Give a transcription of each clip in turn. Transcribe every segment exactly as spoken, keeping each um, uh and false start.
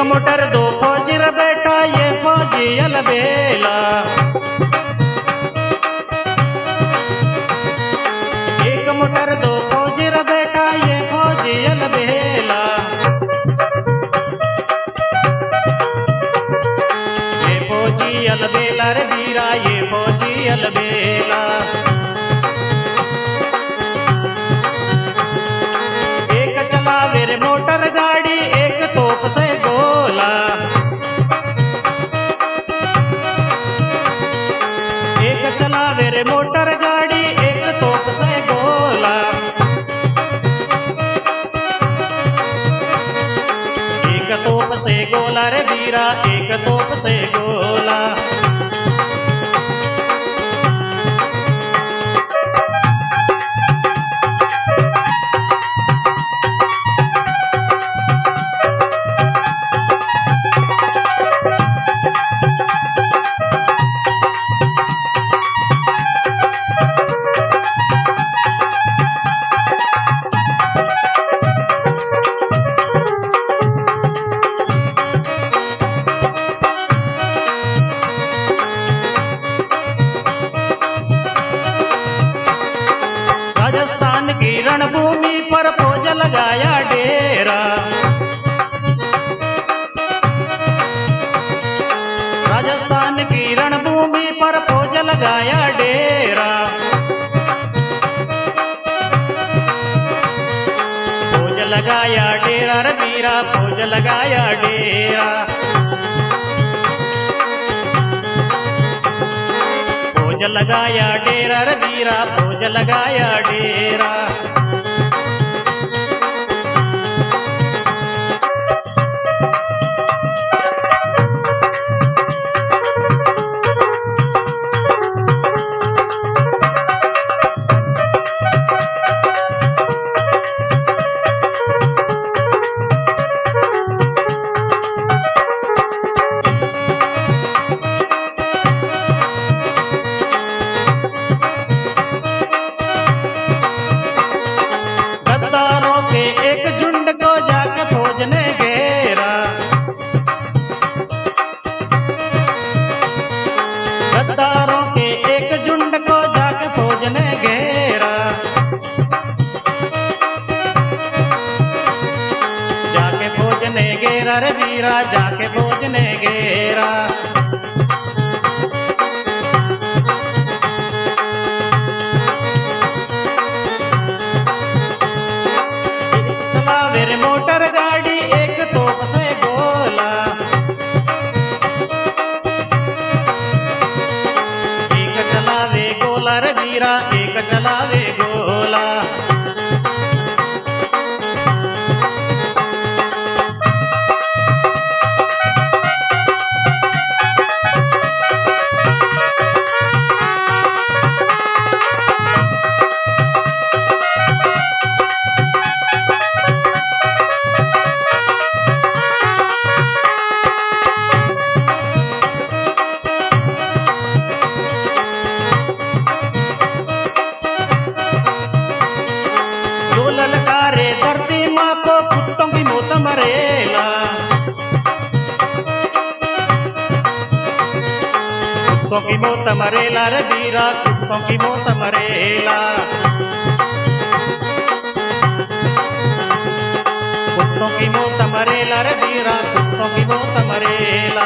Motor दो फौजी रे बेटा ये फौजी अलबेला। एक मोटर दो फौजी रे बेटा ये फौजी अलबेला। ये फौजी अलबेला रे वीरा ये फौजी अलबेला। एक चलावे रे मोटर गाड़ी एक तोप से गोला। एक चलावे रे मोटर गाड़ी एक तोप से गोला। एक तोप से गोला रे वीरा एक तोप से गोला। राजस्थान की रणभूमि पर फौज लगाया डेरा। राजस्थान की रणभूमि पर फौज लगाया डेरा। फौज लगाया डेरा रे वीरा फौज लगाया डेरा। फौज लगाया डेरा रे वीरा फौज लगाया डेरा। गद्दारों के एक झुंड को जाके फौज ने घेरा। जाके फौज ने घेरा रे वीरा जाके फौज ने घेरा। चलावे रे मोटर गाड़ी एक तोप से गोला। चलावे गोला रे वीरा एक चलावे गोला। ललकारे धरती माँ को कुत्तों की मौत मरेला। कुत्तों की मौत मरेला रे वीरा कुत्तों की मौत मरेला। कुत्तों की मौत मरेला रे वीरा कुत्तों की मौत मरेला।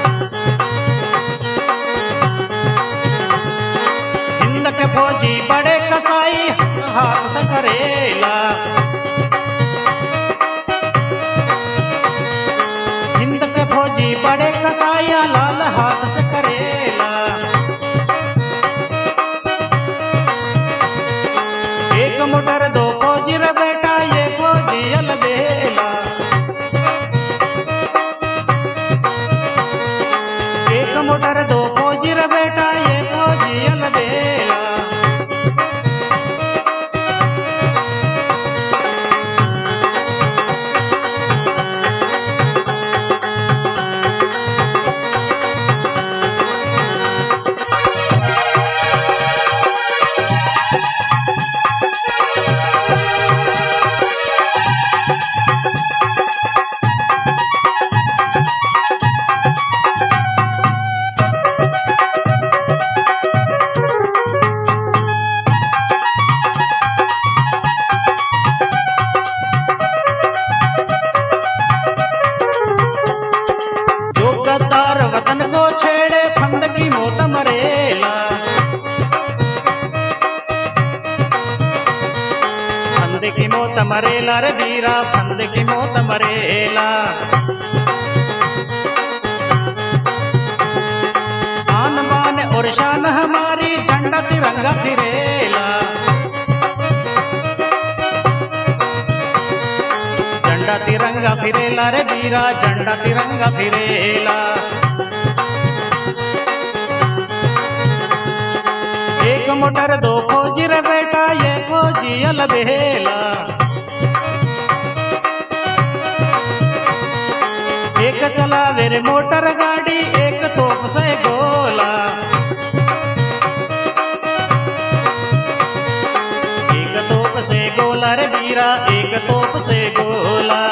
हिंद के फौजी बड़े कसाई हाथ से करेला। हिंद के फौजी बड़े कसाया लाल हाथ से करेला। एक मोटर दो फौजी रे बेटा ये फौजी अलबेला। एक मोटर दो फौजी रे बेटा ये फौजी अलबेला। मरेला रे वीरा, फंदे की मौत मरेला। आन बान और शान हमारी, झंडा तिरंगा फिरेला। झंडा तिरंगा फिरेला रे वीरा, झंडा तिरंगा फिरेला। एक मोटर दो फौजी रे बेटा, ये फौजी अलबेला। एक चलावे रे मोटर गाड़ी, एक तोप से गोला। एक तोप से गोला रे वीरा, एक तोप से गोला।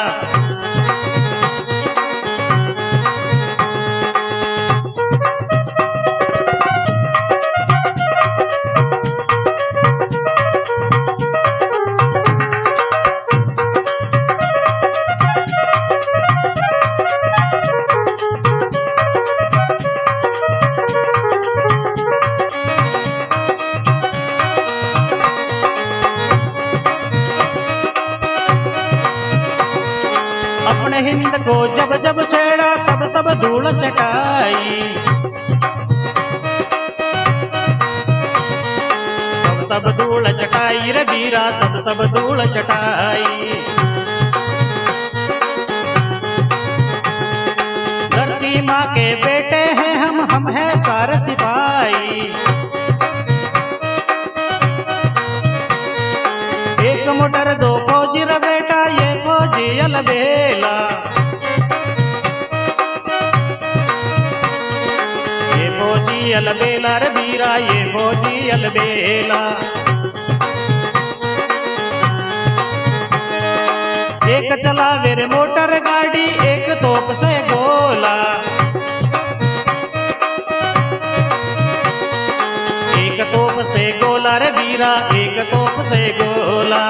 अपने हिंद को जब जब छेड़ा, तब तब धूल चटाई। तब तब धूल चटाई रे वीरा, तब तब धूल चटाई। धरती माँ के बेटे हैं हम, हम हैं सारे सिपाही। एक मोटर दो फौजी रे बेटा, ये फौजी अलबेला। ये फौजी अलबेला रे वीरा, ये फौजी अलबेला। एक चलावे रे मोटर गाड़ी, एक तोप से गोला। एक तोप से गोला रे वीरा, एक तोप से गोला।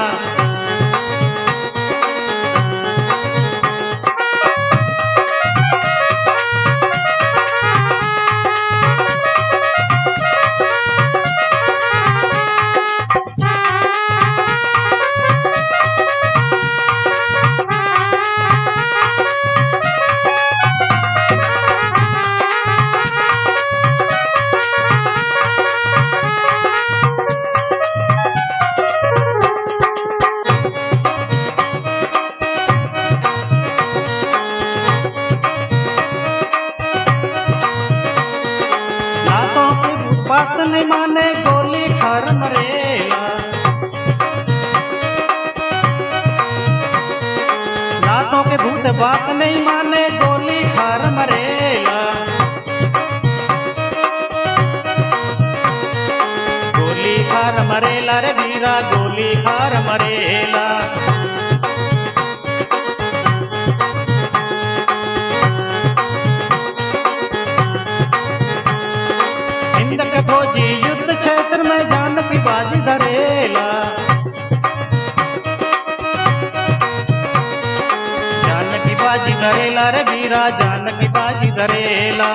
बात नहीं माने, गोली खार मरेला। नातों के भूत बात नहीं माने, गोली खार मरेला। गोली खार मरेला रे वीरा, गोली खार मरेला। फौजी युद्ध क्षेत्र में जान की बाजी धरेला। जान की बाजी धरेला रे वीरा, जान की बाजी धरेला।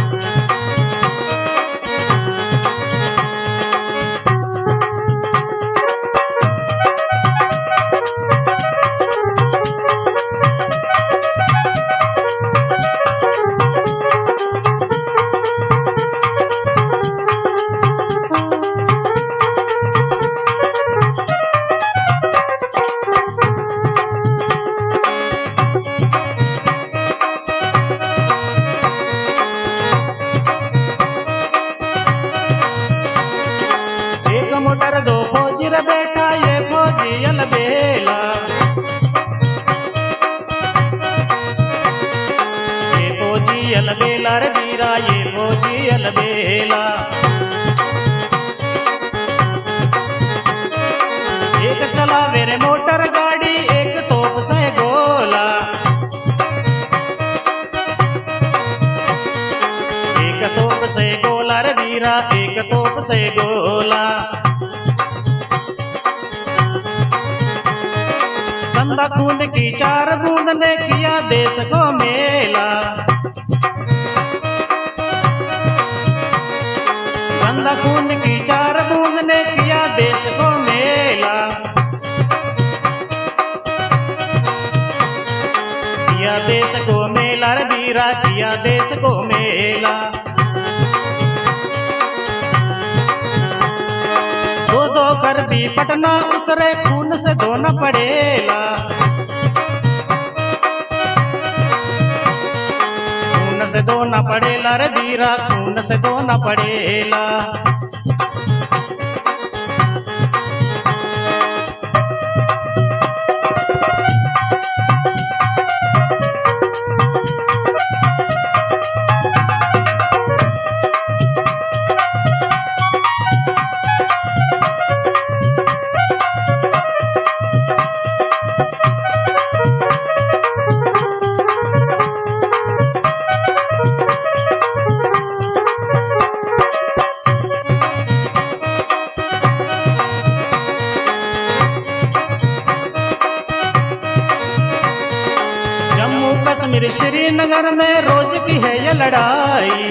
मोटर दो फौजी रे बेटा, ये फौजी अलबेला। ये फौजी अलबेला रे वीरा, ये फौजी अलबेला। एक चलावे रे मोटर गाड़ी, एक तोप से गोला। एक तोप से गोला रे वीरा, एक तोप से गोला। गंगा खून की चार बूंद ने किया देश को मेला। गंगा खून की चार बूंद ने किया देश को मेला। वीरा किया देश को मेला। दो दो कर भी पटना उतरे खून से धोना पड़ेला। खून से धोना पड़ेला रे वीरा खून से धोना पड़ेला। कश्मीर श्रीनगर में रोज की है ये लड़ाई।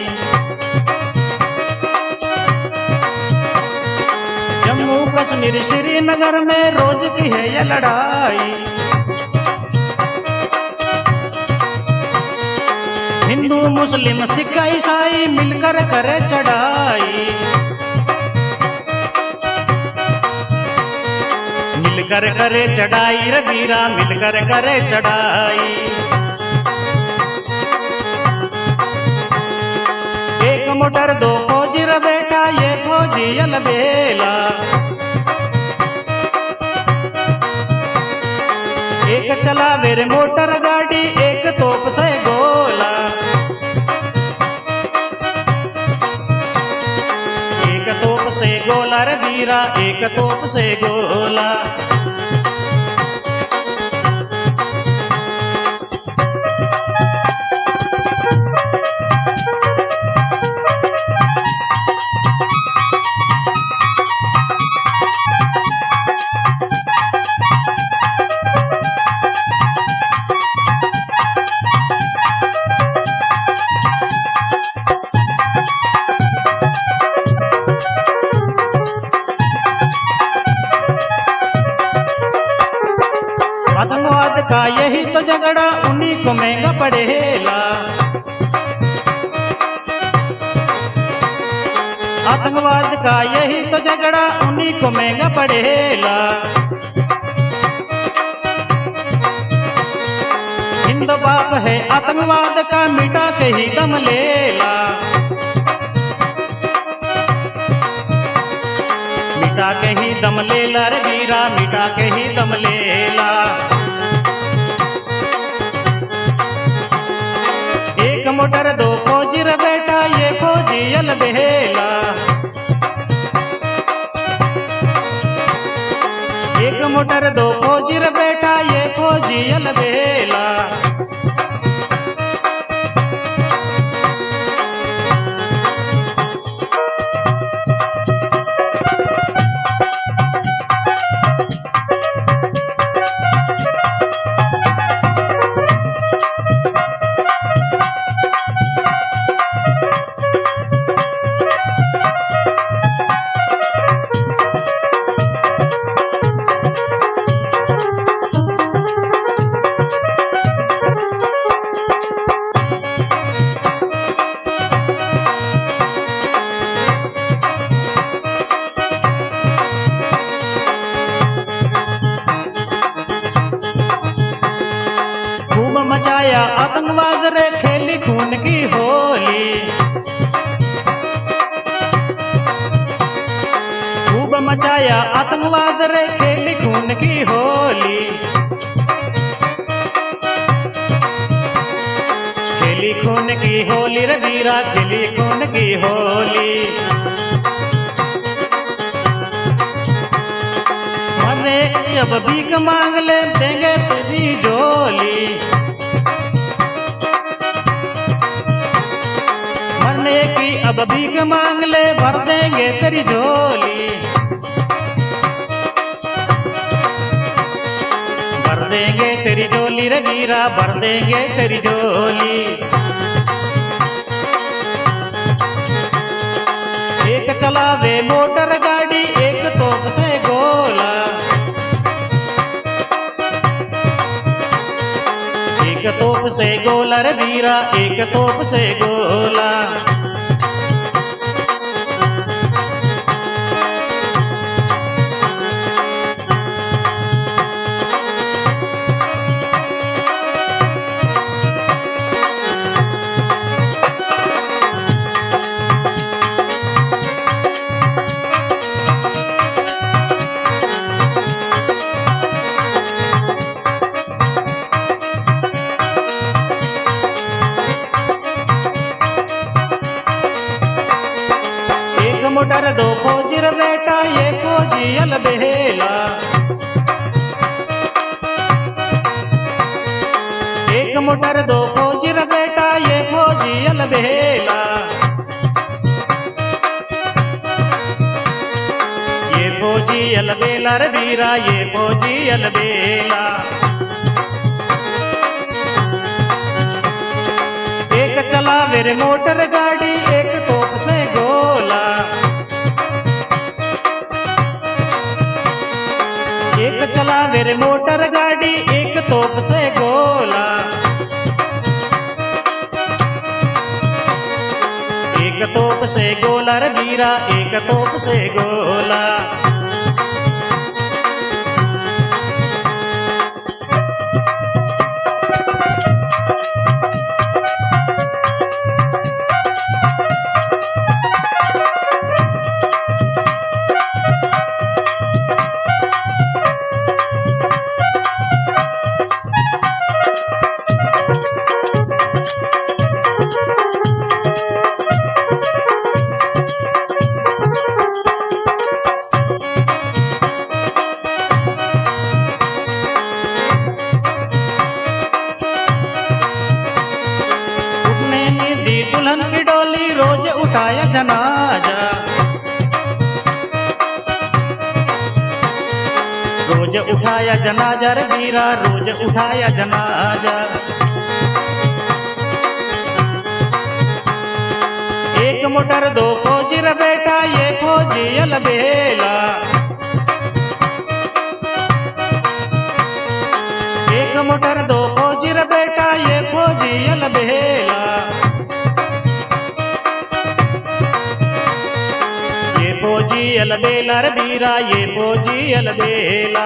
जम्मू कश्मीर श्रीनगर में रोज की है ये लड़ाई। हिंदू मुस्लिम सिख ईसाई मिलकर करे चढ़ाई। मिलकर करे चढ़ाई रे वीरा मिलकर करे चढ़ाई। एक मोटर दो फौजी रे बेटा ये फौजी अलबेला। एक चला मेरे मोटर गाड़ी एक तोप से गोला। एक तोप से गोला रे वीरा एक तोप से गोला। आतंकवाद का यही तो झगड़ा उन्हीं को महंगा पड़ेला। आतंकवाद का यही तो झगड़ा उन्हीं को महंगा पड़ेला। हिंद बाप है आतंकवाद का मिटा के ही दम लेला। मिटा के ही दम लेला रे वीरा मिटा के ही दम लेला। एक मोटर दो फौजी रे बेटा ये फौजी अलबेला। एक मोटर दो फौजी रे बेटा ये फौजी अलबेला। मचाया आतंकवाद रे खेली खून की होली। खूब मचाया आतंकवाद रे खेली खून की होली। खेली खून की होली रे वीरा खेली खून की होली। मने अब भीख मांग ले देंगे तुझी झोली। की अब भीख मांग ले भर देंगे तेरी झोली। भर देंगे तेरी झोली रे वीरा भर देंगे तेरी झोली। एक चलावे मोटर गाड़ी एक तोप से गोला। एक एक तोप से गोला रे वीरा, एक तोप से गोला। मोटर दो फौजी रे बेटा, ये फौजी अलबेला। एक मोटर दो फौजी रे बेटा, ये फौजी अलबेला। ये फौजी अलबेला रे वीरा, ये फौजी अलबेला। एक चला मेरे मोटर गाड़ी, एक तोप से गोला। एक चला मेरे मोटर गाड़ी, एक तोप से गोला। एक तोप से गोला रे वीरा, एक तोप से गोला। दुल्हन की डोली रोज उठाया जनाजा, रोज उठाया जनाजा रे वीरा, रोज उठाया जनाजा। एक मोटर दो फौजी रे बेटा, ये फौजी अलबेला। एक मोटर दो फौजी रे बेटा, ये फौजी अलबेला। ये फौजी अलबेला रे वीरा, ये फौजी अलबेला।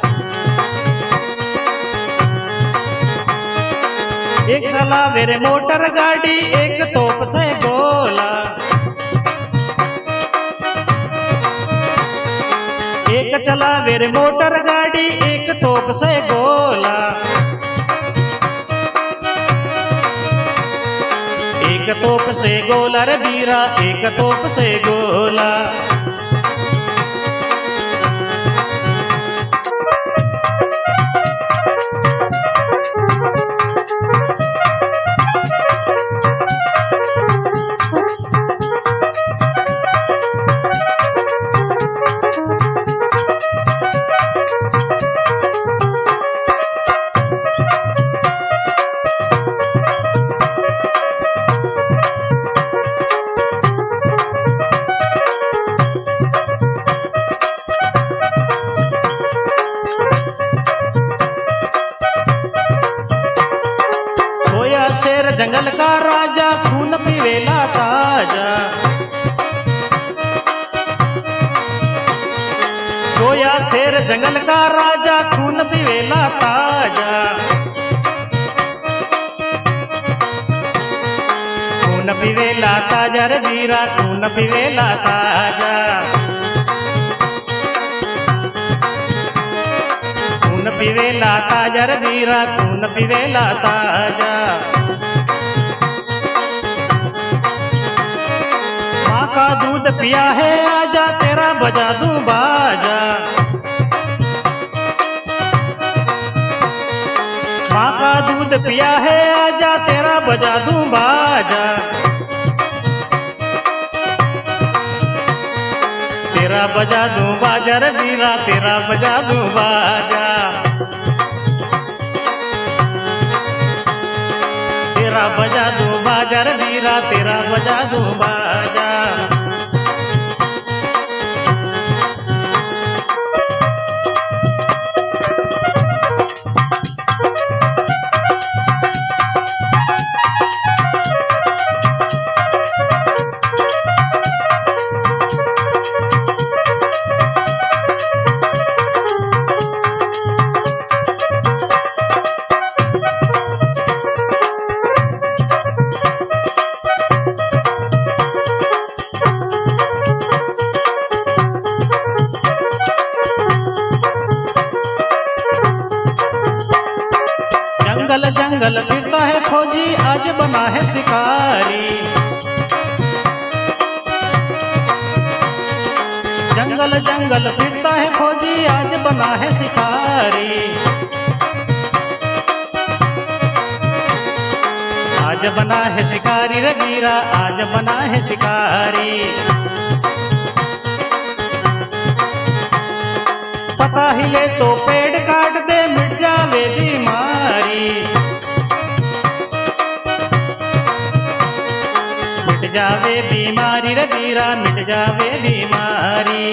एक चला मेरे मोटर गाड़ी, एक तोप से गोला। एक चला मेरे मोटर गाड़ी, एक तोप से गोला। एक तोप से गोला रे वीरा, एक तोप से गोला। शेर जंगल का राजा, खून पीवेला ताजा। सोया शेर जंगल का राजा, खून पीवेला ताजा। खून पीवेला ताजा रे वीरा, खून पीवेला ताजा। खून पीवेला ताजा रे वीरा, खून पीवेला ताजा। माँ का दूध पिया है आजा, तेरा बजा दूं बाजा। माँ का दूध पिया है आजा, तेरा बजा दूं बाजा। तेरा बजा दूं बाजा रे वीरा, तेरा बजा दूं बाजा। तेरा बजा दूं बाजा रे वीरा, तेरा बजा दूं बाजा। जंगल जंगल फिरता है फौजी, आज बना है शिकारी। जंगल जंगल फिरता है फौजी, आज बना है शिकारी। आज बना है शिकारी रे वीरा, आज बना है शिकारी। पता हिले तो पेड़ काट दे, मिट जावे बीमारी। मिट जावे बीमारी रे वीरा, मिट जावे बीमारी।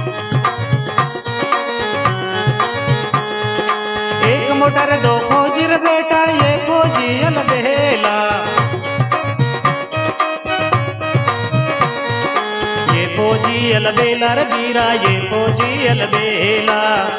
एक मोटर दो फौजी रे बेटा, ये फौजी अलबेला। ये फौजी अलबेला रे वीरा, ये फौजी अलबेला।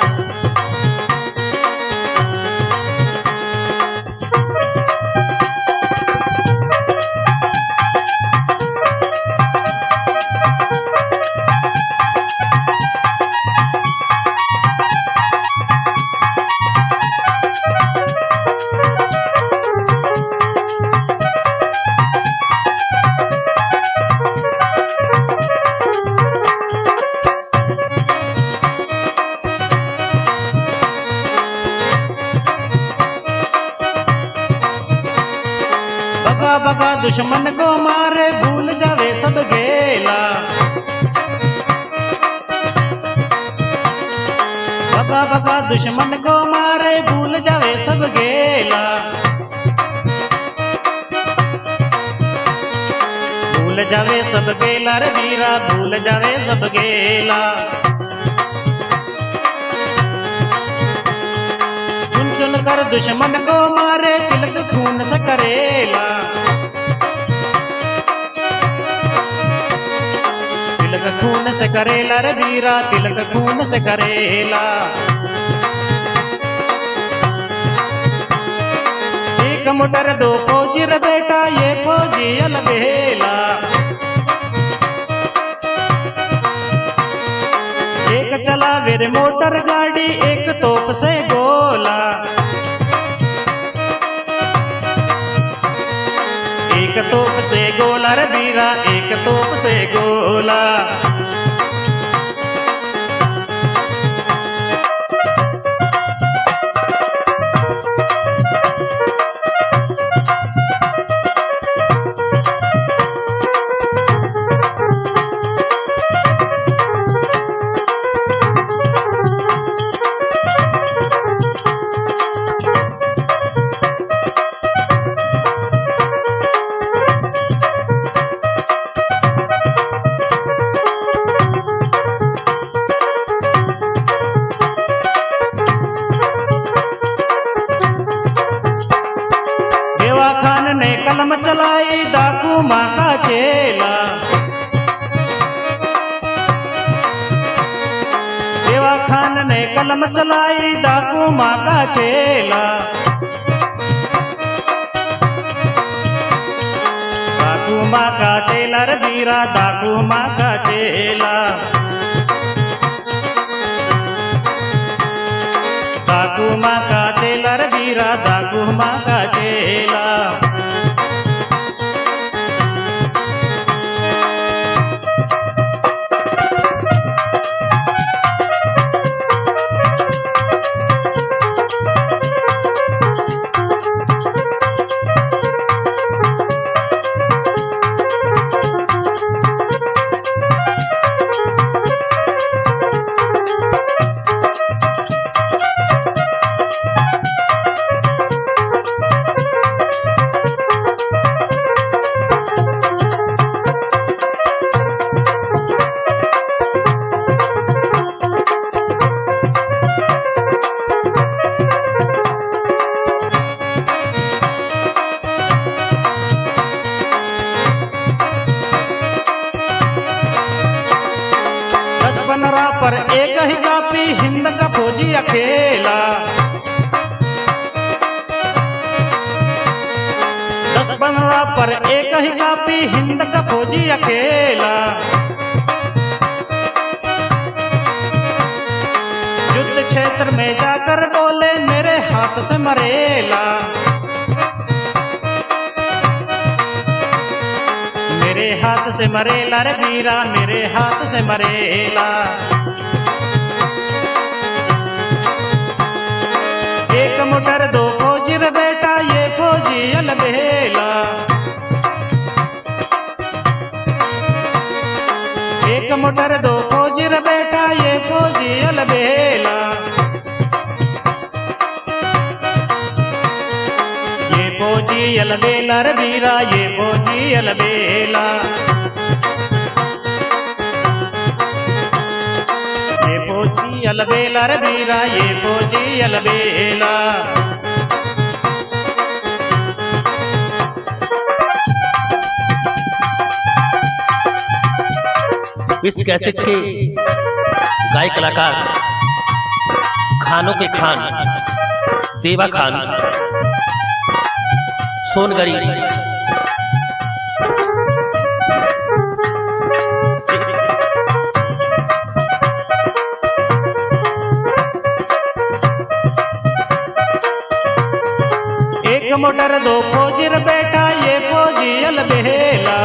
बगा बगा दुश्मन को मारे, भूल जावे सब गेला। बगा बगा दुश्मन को मारे, भूल जावे सब गेला। भूल जावे सब गेला रे वीरा, भूल जावे सब गेला। चुन चुन कर दुश्मन को मारे, तिलक खून से करेला। तिलक खून से करेला रे वीरा, तिलक खून से करेला। एक मोटर दो फौजी रे बेटा, ये फौजी अलबेला। एक चलावे रे मोटर गाड़ी, एक तोप से गोला। एक तोप से गोला रे वीरा, एक तोप से गोला। खान ने कलम चलाई, डाकू माँ का चेला। देवा खान ने कलम चलाई, डाकू माँ का चेला। डाकू माँ का चेला रे वीरा, डाकू माँ का चेला। डाकू माँ का चेला रे वीरा, डाकू माँ का चेला। बनरा पर एक ही कापी, हिंद का फौजी अकेला। दस बनरा पर एक ही कापी, हिंद का फौजी अकेला। युद्ध क्षेत्र में जाकर बोले, मेरे हाथ से मरेला। से मरेला रे वीरा, मेरे हाथ से मरेला। एक मोटर दो फौजी रे बेटा, ये फौजी अलबेला। एक मोटर दो फौजी रे बेटा, ये फौजी अलबेला। ये फौजी अलबेला रे वीरा, ये फौजी अलबेला। ये फौजी अलबेला रे वीरा, ये फौजी अलबेला। इस कैसेट के गायक कलाकार खानों के खान देवा खान सोनगढ़ी। एक मोटर दो फौजी रे बेटा, ये फौजी अलबेला।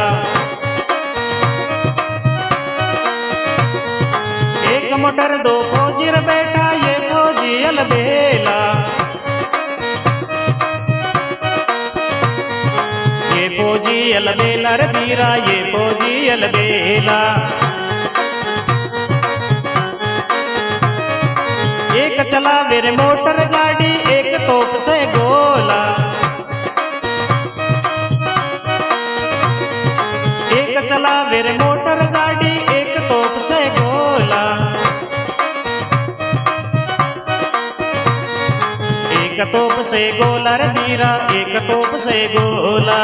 एक मोटर दो फौजी रे बेटा, ये फौजी अलबेला। ये फौजी अलबेला रे वीरा, ये फौजी अलबेला। एक चला मेरे मोटर गाड़ी, एक तोप से गोला। एक चला मेरे मोटर गाड़ी, एक तोप से गोला। एक तोप से गोला रे वीरा, एक तोप से गोला।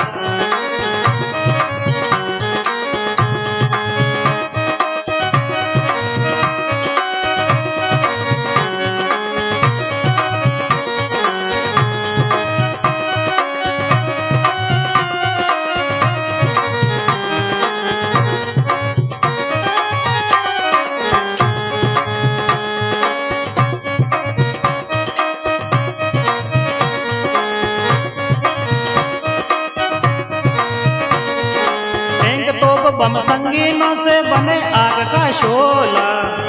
बम संगीनों से बने आग का शोला।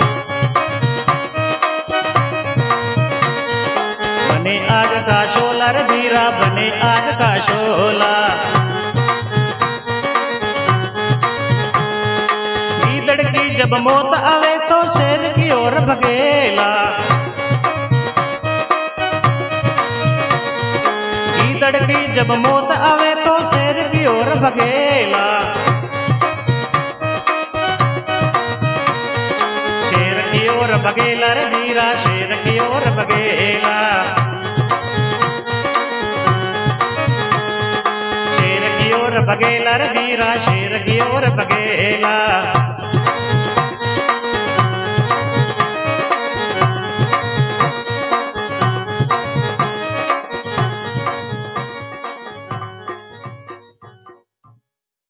बने आग का शोला रे वीरा, बने आग का शोला। गीदड़ की जब मौत आवे तो शेर की ओर भगेला। गीदड़ की जब मौत आवे तो शेर की ओर भगेला। और बगेला रे वीरा, शेर की ओर बगेला। शेर की ओर बगेला रे वीरा, शेर की ओर बगेला।